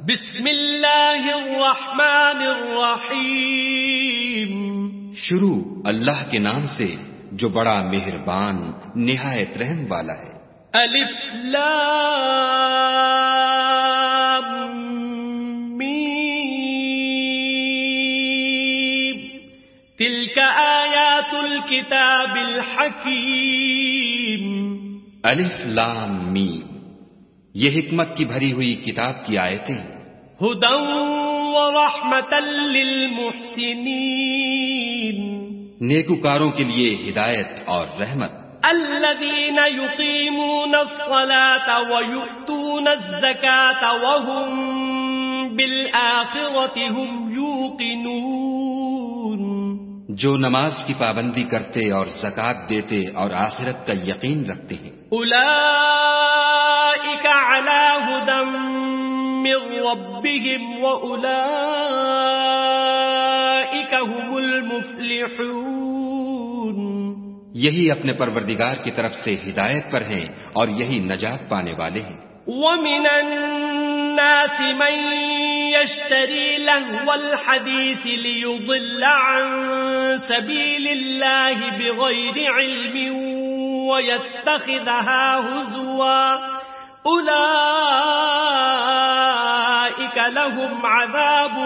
بسم اللہ الرحمن الرحیم. شروع اللہ کے نام سے جو بڑا مہربان نہایت رحم والا ہے. الف لام میم. تلک آیات الکتاب الحکیم. الف لام میم، یہ حکمت کی بھری ہوئی کتاب کی آیتیں. ہدی ورحمۃ للمحسنین. نیکوکاروں کے لیے ہدایت اور رحمت. الذین یقیمون الصلاة ویؤتون الزکاة وهم بالآخرة هم یوقنون. جو نماز کی پابندی کرتے اور زکوٰۃ دیتے اور آخرت کا یقین رکھتے ہیں. اولئک علی ھدی من ربهم واولئک هم المفلحون. یہی اپنے پروردگار کی طرف سے ہدایت پر ہیں اور یہی نجات پانے والے ہیں. ومن الناس من يشتري لهو الحديث ليضل عن سبيل الله بغير علم ويتخذها هزوا أولئك لهم عذاب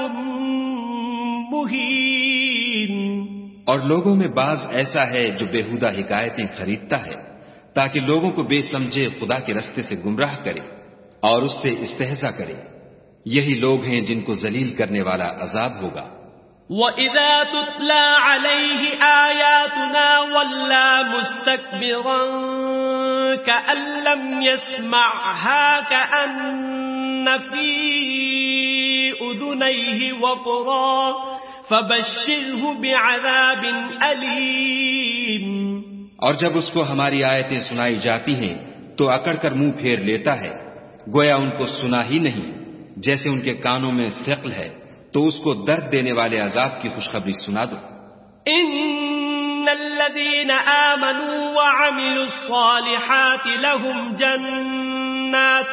مهين. اور لوگوں میں بعض ایسا ہے جو بےہودہ حکایتیں خریدتا ہے تاکہ لوگوں کو بے سمجھے خدا کے رستے سے گمراہ کرے اور اس سے استہزاء کرے. یہی لوگ ہیں جن کو ذلیل کرنے والا عذاب ہوگا. وَإِذَا تُتْلَى عَلَيْهِ آيَاتُنَا وَلَّى مُسْتَكْبِرًا كَأَن لَّمْ يَسْمَعْهَا كَأَنَّ فِي أُذُنَيْهِ وَقْرًا فَبَشِّرْهُ بِعَذَابٍ أَلِيمٍ. اور جب اس کو ہماری آیتیں سنائی جاتی ہیں تو اکڑ کر منہ پھیر لیتا ہے گویا ان کو سنا ہی نہیں، جیسے ان کے کانوں میں ثقل ہے، تو اس کو درد دینے والے عذاب کی خوشخبری سنا دو. ان الذين آمنوا وعملوا الصالحات لهم جنات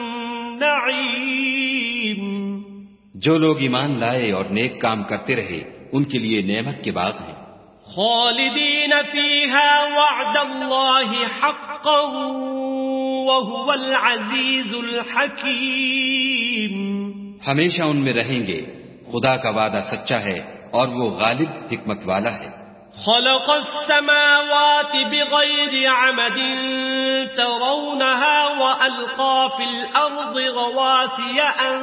النعيم. جو لوگ ایمان لائے اور نیک کام کرتے رہے ان کے لیے نعمت کے باغ ہیں. خالدین فیہا وعد اللہ حقا وهو العزیز الحکیم. ہمیشہ ان میں رہیں گے، خدا کا وعدہ سچا ہے اور وہ غالب حکمت والا ہے. خلق السماوات بغیر عمد ترونها وألقى في الأرض رواسي أن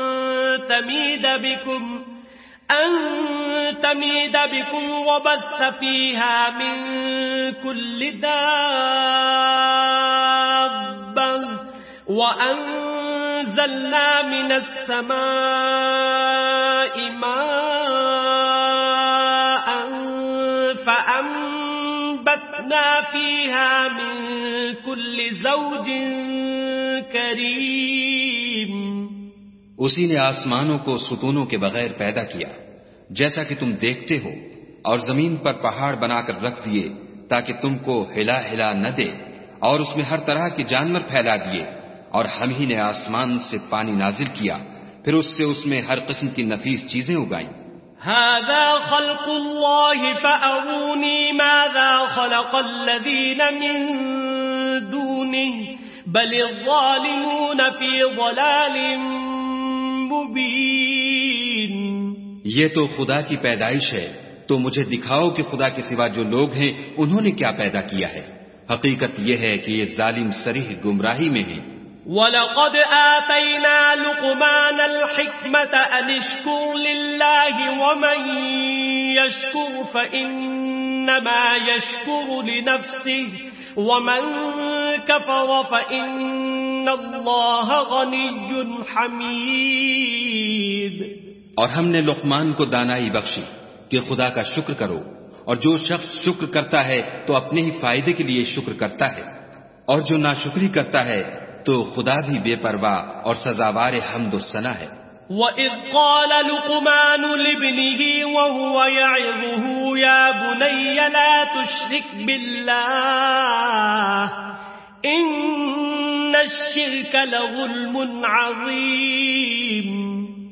تميد بكم وبث فيها من كل دابة وأنزلنا من السماء ماء فأنبتنا فيها من كل زوج كريم. اسی نے آسمانوں کو ستونوں کے بغیر پیدا کیا جیسا کہ تم دیکھتے ہو، اور زمین پر پہاڑ بنا کر رکھ دیے تاکہ تم کو ہلا ہلا نہ دے، اور اس میں ہر طرح کے جانور پھیلا دیے، اور ہم ہی نے آسمان سے پانی نازل کیا، پھر اس سے اس میں ہر قسم کی نفیس چیزیں اگائیں. هذا خلق الله فأروني ماذا خلق الذين من دونه بل الظالمون في ضلال مبين. یہ تو خدا کی پیدائش ہے، تو مجھے دکھاؤ کہ خدا کے سوا جو لوگ ہیں انہوں نے کیا پیدا کیا ہے. حقیقت یہ ہے کہ یہ ظالم صریح گمراہی میں ہیں. وَلَقَدْ آتَيْنَا لُقْمَانَ الْحِكْمَةَ أَنِ اشْكُرْ لِلَّهِ وَمَنْ يَشْكُرْ فَإِنَّمَا يَشْكُرُ لِنَفْسِهِ وَمَنْ كَفَرَ فَإِنَّ اللَّهَ غَنِيٌّ حَمِيدٌ. اور ہم نے لقمان کو دانائی بخشی کہ خدا کا شکر کرو، اور جو شخص شکر کرتا ہے تو اپنے ہی فائدے کے لیے شکر کرتا ہے، اور جو ناشکری کرتا ہے تو خدا بھی بے پرواہ اور سزاوار حمد و ثنا ہے. وَإِذْ قَالَ لُقْمَانُ لِابْنِهِ وَهُوَ يَعِظُهُ يَا بُنَيَّ لَا تُشْرِكْ بِاللَّهِ إِنَّ الشِّرْكَ لَظُلْمٌ عَظِيمٌ.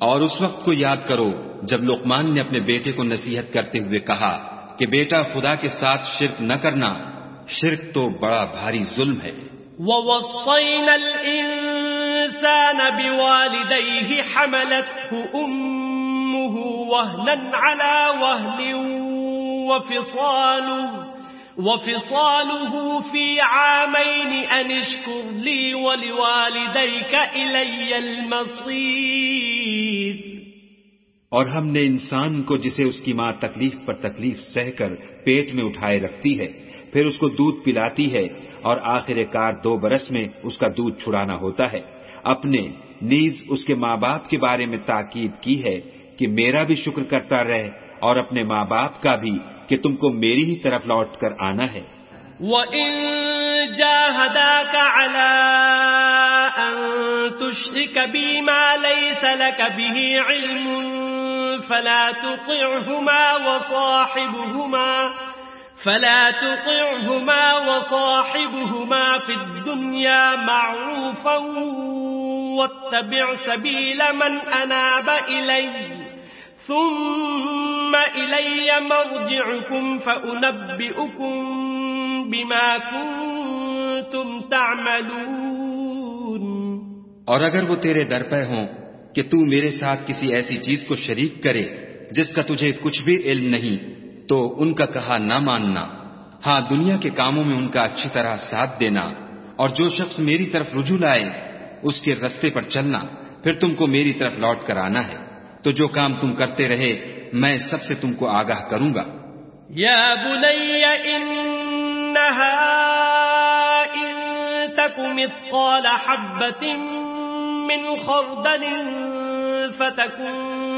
اور اس وقت کو یاد کرو جب لقمان نے اپنے بیٹے کو نصیحت کرتے ہوئے کہا کہ بیٹا خدا کے ساتھ شرک نہ کرنا، شرک تو بڑا بھاری ظلم ہے۔ وَوَصَّيْنَا الْإِنسَانَ بِوَالِدَيْهِ حَمَلَتْهُ أُمُّهُ وَهْنًا عَلَى وَهْنٍ وَفِصَالُهُ فِي عَامَيْنِ أَنِ اشْكُرْ لِي وَلِوَالِدَيْكَ إِلَيَّ الْمَصِيرُ۔ اور ہم نے انسان کو جسے اس کی ماں تکلیف پر تکلیف سہ کر پیٹ میں اٹھائے رکھتی ہے، پھر اس کو دودھ پلاتی ہے اور آخر کار 2 برس میں اس کا دودھ چھڑانا ہوتا ہے، اپنے نیز اس کے ماں باپ کے بارے میں تاکید کی ہے کہ میرا بھی شکر کرتا رہے اور اپنے ماں باپ کا بھی کہ تم کو میری ہی طرف لوٹ کر آنا ہے۔ وَإِن جَاهَدَاكَ عَلَىٰ أَن تُشْرِكَ بِي مَا لَيْسَ لَكَ بِهِ عِلْمٌ فَلَا تُطِعْهُمَا وَصَاحِبْهُمَا فِي الدُّنْيَا مَعْرُوفًا وَاتَّبِعْ سَبِيلَ مَنْ أَنَابَ إِلَيَّ ثُمَّ إِلَيَّ مَرْجِعُكُمْ فَأُنَبِّئُكُمْ بِمَا كُنتُمْ تَعْمَلُونَ۔ اور اگر وہ تیرے در پہ ہوں کہ تو میرے ساتھ کسی ایسی چیز کو شریک کرے جس کا تجھے کچھ بھی علم نہیں، تو ان کا کہا نہ ماننا، ہاں دنیا کے کاموں میں ان کا اچھی طرح ساتھ دینا، اور جو شخص میری طرف رجوع لائے اس کے رستے پر چلنا، پھر تم کو میری طرف لوٹ کر آنا ہے، تو جو کام تم کرتے رہے میں سب سے تم کو آگاہ کروں گا۔ یا بنی انہا ان تک مثقال حبۃ من خردل فتكن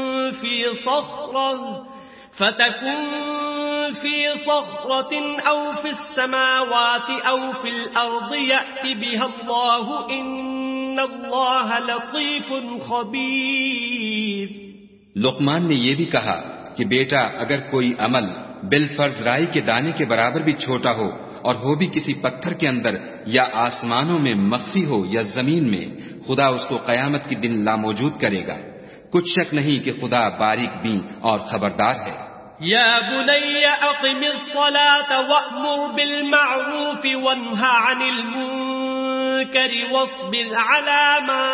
في صخرة أو في السماوات أو في الأرض يأت بها الله إن الله لطيف خبير۔ لقمان نے یہ بھی کہا کہ بیٹا اگر کوئی عمل بالفرض رائی کے دانے کے برابر بھی چھوٹا ہو اور ہو بھی کسی پتھر کے اندر یا آسمانوں میں مخفی ہو یا زمین میں، خدا اس کو قیامت کے دن لاموجود کرے گا۔ کچھ شک نہیں کہ خدا باریک بین اور خبردار ہے۔ یا بنی اقم الصلاة وأمر بالمعروف وانہ عن المنکر واصبر على ما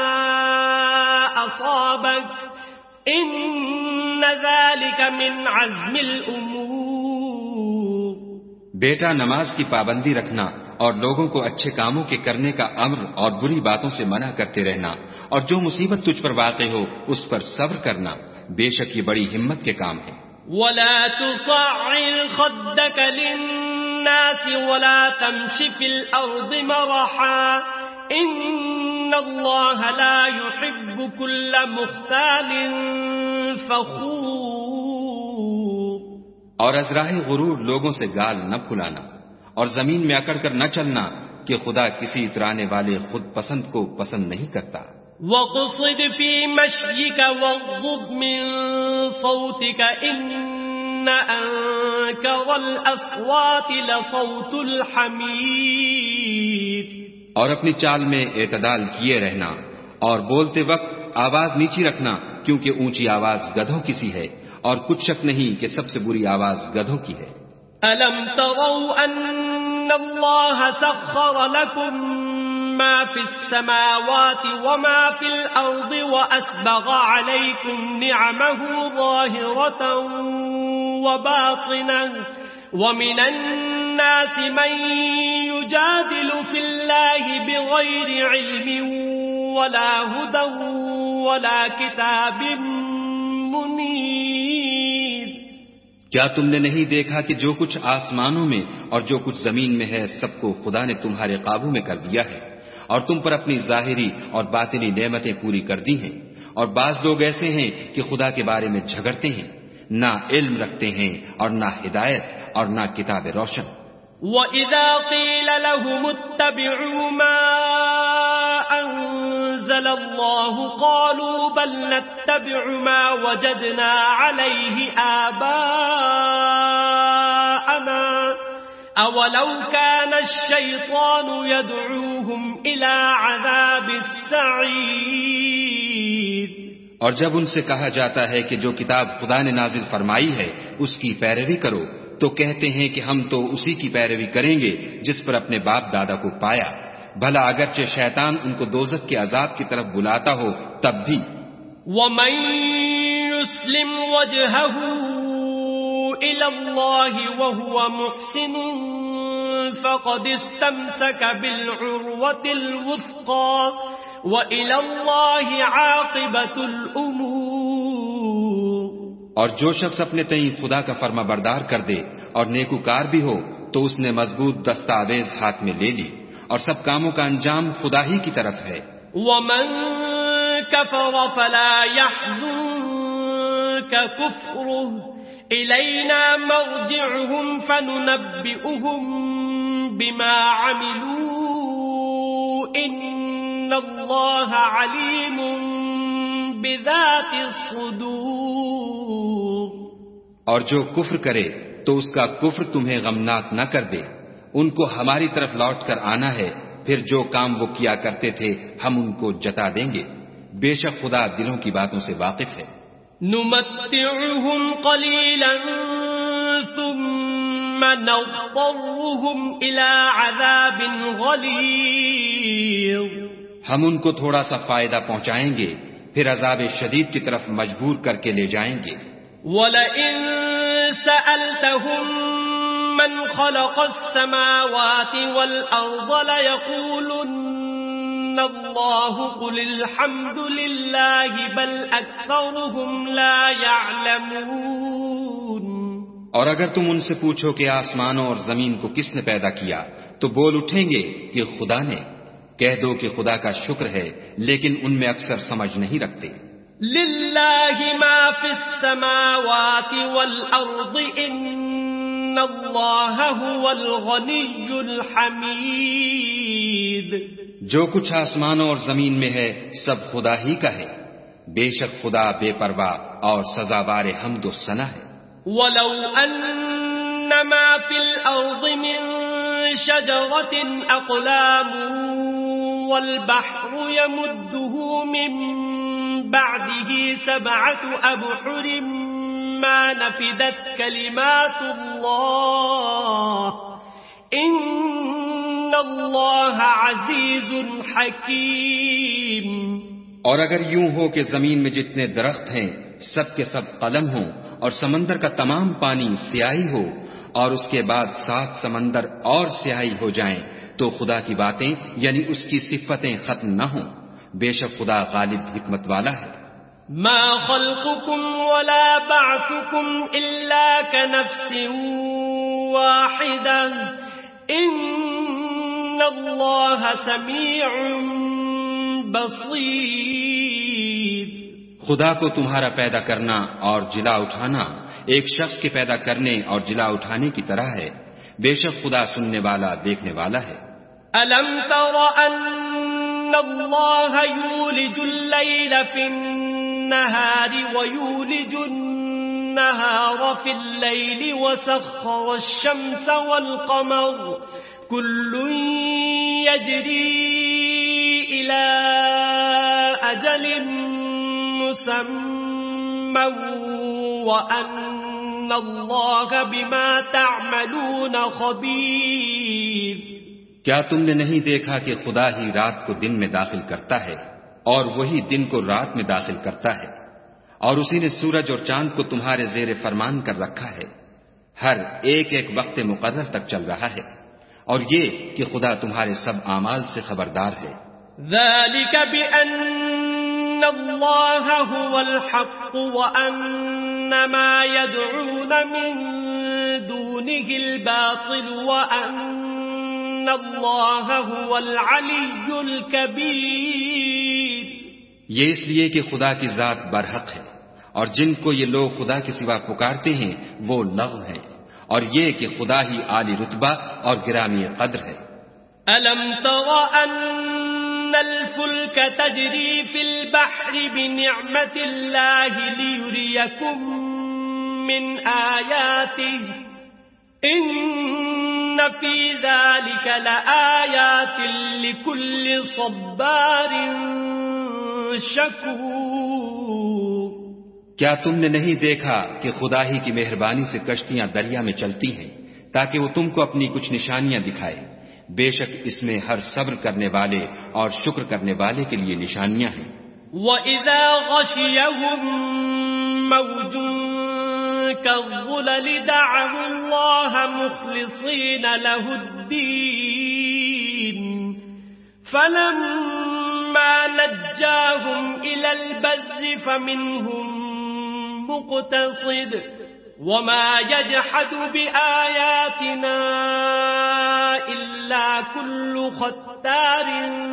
اصابک ان ذلك من عزم الامور۔ بیٹا نماز کی پابندی رکھنا اور لوگوں کو اچھے کاموں کے کرنے کا امر اور بری باتوں سے منع کرتے رہنا، اور جو مصیبت تجھ پر واقع ہو اس پر صبر کرنا، بے شک یہ بڑی ہمت کے کام ہے۔ وَلَا تُصَعِّرْ خَدَّكَ لِلنَّاسِ وَلَا تَمْشِ فِي الْأَرْضِ مَرَحًا إِنَّ اللَّهَ لَا يُحِبُّ كُلَّ مُخْتَالٍ فَخُورٍ۔ اور ازراہ غرور لوگوں سے گال نہ پھلانا اور زمین میں اکڑ کر نہ چلنا کہ خدا کسی اترانے والے خود پسند کو پسند نہیں کرتا۔ وَقْصِدْ فِي مَشْيِكَ وَاغْضُضْ مِنْ صَوْتِكَ إِنَّ أَنكَرَ الْأَصْوَاتِ لَصَوْتُ الْحَمِيرِ۔ اور اپنی چال میں اعتدال کیے رہنا اور بولتے وقت آواز نیچی رکھنا، کیونکہ اونچی آواز گدھوں کی سی ہے، اور کچھ شک نہیں کہ سب سے بری آواز گدھوں کی ہے۔ أَلَمْ تَرَوْا أَنَّ اللَّهَ سَخَّرَ لَكُم مَّا فِي السَّمَاوَاتِ وَمَا فِي الْأَرْضِ وَأَسْبَغَ عَلَيْكُمْ نِعَمَهُ ظَاهِرَةً وَبَاطِنَةً وَمِنَ النَّاسِ مَن يُجَادِلُ فِي اللَّهِ بِغَيْرِ عِلْمٍ وَلَا هُدًى وَلَا كِتَابٍ مُنِيرٍ۔ کیا تم نے نہیں دیکھا کہ جو کچھ آسمانوں میں اور جو کچھ زمین میں ہے سب کو خدا نے تمہارے قابو میں کر دیا ہے، اور تم پر اپنی ظاہری اور باطنی نعمتیں پوری کر دی ہیں، اور بعض لوگ ایسے ہیں کہ خدا کے بارے میں جھگڑتے ہیں، نہ علم رکھتے ہیں اور نہ ہدایت اور نہ کتاب روشن۔ وَإِذَا قِيلَ لَهُمُ اتَّبِعُوا مَا أَنزَلَ اللَّهُ قَالُوا بَلْ نَتَّبِعُ مَا وَجَدْنَا عَلَيْهِ آبَاءَنَا أَوَلَوْ كَانَ الشَّيْطَانُ يَدْعُوهُمْ إِلَى عَذَابِ السَّعِيرِ۔ اور جب ان سے کہا جاتا ہے کہ جو کتاب خدا نے نازل فرمائی ہے اس کی پیروی کرو تو کہتے ہیں کہ ہم تو اسی کی پیروی کریں گے جس پر اپنے باپ دادا کو پایا، بھلا اگرچہ شیطان ان کو دوزخ کے عذاب کی طرف بلاتا ہو تب بھی۔ وَمَن يُسْلِمْ وَجْهَهُ إِلَى اللَّهِ وَهُوَ مُحْسِنٌ فَقَدِ اسْتَمْسَكَ بِالْعُرْوَةِ الْوُثْقَى وَإِلَى اللَّهِ عَاقِبَةُ الْأُمُورِ۔ اور جو شخص اپنے تئیں خدا کا فرما بردار کر دے اور نیکوکار بھی ہو تو اس نے مضبوط دستاویز ہاتھ میں لے لی، اور سب کاموں کا انجام خدا ہی کی طرف ہے۔ وَمَن كَفَرَ فَلَا يَحْزُنكَ كُفْرُهُ إِلَيْنَا مَرْجِعُهُمْ فَنُنَبِّئُهُم بِمَا عَمِلُوا إِنَّ اللَّهَ عَلِيمٌ بِذَاتِ الصُّدُورِ۔ اور جو کفر کرے تو اس کا کفر تمہیں غمناک نہ کر دے، ان کو ہماری طرف لوٹ کر آنا ہے، پھر جو کام وہ کیا کرتے تھے ہم ان کو جتا دیں گے، بے شک خدا دلوں کی باتوں سے واقف ہے۔ نُمَتِّعُهُمْ قَلِيلًا ثُمَّ نَضْطَرُّهُمْ إِلَى عَذَابٍ غَلِيظٍ۔ ہم ان کو تھوڑا سا فائدہ پہنچائیں گے، پھر عذاب شدید کی طرف مجبور کر کے لے جائیں گے۔ وَلَئِن سَأَلْتَهُم مَّنْ خَلَقَ السَّمَاوَاتِ وَالْأَرْضَ لَيَقُولُنَّ اللَّهُ قُلِ الْحَمْدُ لِلَّهِ بَلْ أَكْثَرُهُمْ لَا يَعْلَمُونَ۔ اور اگر تم ان سے پوچھو کہ آسمانوں اور زمین کو کس نے پیدا کیا تو بول اٹھیں گے کہ خدا نے۔ کہہ دو کہ خدا کا شکر ہے، لیکن ان میں اکثر سمجھ نہیں رکھتے۔ لِلَّهِ مَا فِي السَّمَاوَاتِ وَالْأَرْضِ إِنَّ اللَّهَ هُوَ الْغَنِيُّ الْحَمِيدُ۔ جو کچھ آسمانوں اور زمین میں ہے سب خدا ہی کا ہے، بے شک خدا بے پرواہ اور سزاوار حمد و ثنا ہے۔ وَلَوْ أَنَّ مَا فِي الْأَرْضِ مِن شَجَرَةٍ أَقْلَامٌ وَالْبَحْرُ يَمُدُّهُ مِن بَعْدِهِ سَبْعَةُ أَبْحُرٍ مَّا نَفِدَتْ كَلِمَاتُ اللَّهِ إِنَّ اللَّهَ عَزِيزٌ حَكِيمٌ۔ اور اگر یوں ہو کہ زمین میں جتنے درخت ہیں سب کے سب قلم ہوں اور سمندر کا تمام پانی سیاہی ہو اور اس کے بعد 7 سمندر اور سیاہی ہو جائیں تو خدا کی باتیں یعنی اس کی صفتیں ختم نہ ہوں، بے شک خدا غالب حکمت والا ہے۔ ما خلقكم ولا بعثكم إلا كنفس واحدة إن الله سميع بصير۔ خدا کو تمہارا پیدا کرنا اور جلا اٹھانا ایک شخص کے پیدا کرنے اور جلا اٹھانے کی طرح ہے، بے شک خدا سننے والا دیکھنے والا ہے۔ ألم تر أن الله يولج الليل في النهار ويولج النهار في الليل وسخر الشمس والقمر كل يجري إلى أجل مسمى وأن الله بما تعملون خبير۔ کیا تم نے نہیں دیکھا کہ خدا ہی رات کو دن میں داخل کرتا ہے اور وہی دن کو رات میں داخل کرتا ہے، اور اسی نے سورج اور چاند کو تمہارے زیر فرمان کر رکھا ہے، ہر ایک ایک وقت مقرر تک چل رہا ہے، اور یہ کہ خدا تمہارے سب اعمال سے خبردار ہے۔ ذلك بأن الله هو الحق وأن ما يدعون من دونه الباطل وأن الله هو العلي الكبير۔ یہ اس لیے کہ خدا کی ذات برحق ہے، اور جن کو یہ لوگ خدا کے سوا پکارتے ہیں وہ لغو ہیں، اور یہ کہ خدا ہی عالی رتبہ اور گرامی قدر ہے۔ ألم تر أن الفلك تجري في البحر بنعمة الله ليريكم من آياته إن في ذلك لآيات لكل صبار شكور۔ کیا تم نے نہیں دیکھا کہ خدا ہی کی مہربانی سے کشتیاں دریا میں چلتی ہیں تاکہ وہ تم کو اپنی کچھ نشانیاں دکھائے؟ بے شک اس میں ہر صبر کرنے والے اور شکر کرنے والے کے لیے نشانیاں ہیں۔ وَإِذَا غَشِيَهُم مَّوْجٌ كَالظُّلَلِ دَعَوُا اللَّهَ مُخْلِصِينَ لَهُ الدِّينَ فَلَمَّا نَجَّاهُمْ إِلَى الْبَرِّ فَمِنْهُم مُّقْتَصِدٌ وَمَا يَجْحَدُ بِآيَاتِنَا إِلَّا كُلُّ خَتَّارٍ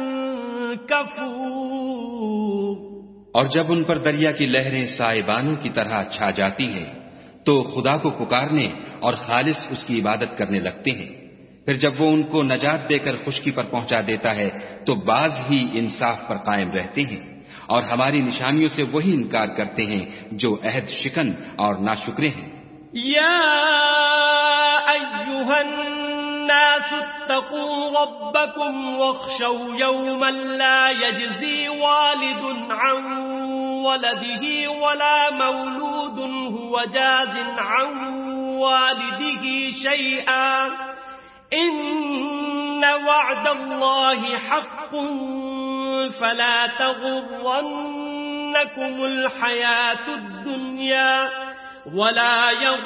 كَفُورٍ۔ اور جب ان پر دریا کی لہریں سائبانوں کی طرح چھا جاتی ہیں تو خدا کو پکارنے اور خالص اس کی عبادت کرنے لگتے ہیں، پھر جب وہ ان کو نجات دے کر خشکی پر پہنچا دیتا ہے تو بعض ہی انصاف پر قائم رہتے ہیں، اور ہماری نشانیوں سے وہی انکار کرتے ہیں جو عہد شکن اور ناشکرے ہیں۔ یا ایھا الناس اتقوا ربکم واخشوا یوما لا یجزی والد عن ولده ولا مولود هو جاز عن والده شیئا ان وعد اللہ حق فلا تغرنکم الحیاة الدنیا ولا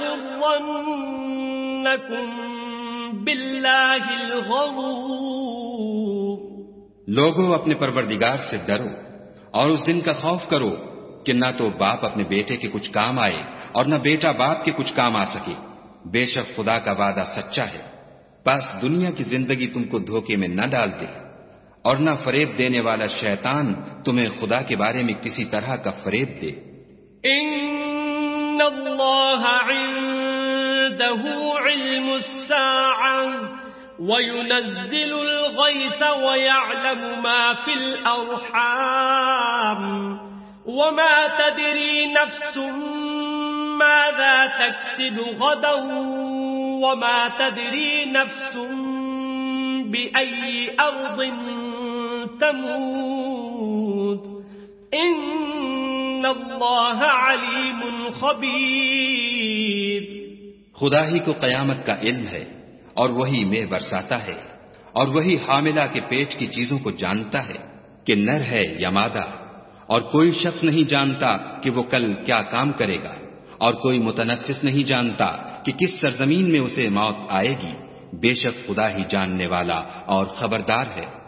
یغرنکم باللہ الغرور۔ لوگوں اپنے پروردگار سے ڈرو اور اس دن کا خوف کرو کہ نہ تو باپ اپنے بیٹے کے کچھ کام آئے اور نہ بیٹا باپ کے کچھ کام آ سکے، بے شک خدا کا وعدہ سچا ہے، بس دنیا کی زندگی تم کو دھوکے میں نہ ڈال دے، اور نہ فریب دینے والا شیطان تمہیں خدا کے بارے میں کسی طرح کا فریب دے۔ ان اللہ عنده علم الساعة وينزل الغيث ويعلم ما في الأرحام وما تدري نفس ماذا تكسب غدا وما تدري نفس بأي أرض تموت ان اللہ علیم خبیر۔ خدا ہی کو قیامت کا علم ہے اور وہی مے برساتا ہے، اور وہی حاملہ کے پیٹ کی چیزوں کو جانتا ہے کہ نر ہے یا مادہ، اور کوئی شخص نہیں جانتا کہ وہ کل کیا کام کرے گا، اور کوئی متنفس نہیں جانتا کہ کس سرزمین میں اسے موت آئے گی، بے شک خدا ہی جاننے والا اور خبردار ہے۔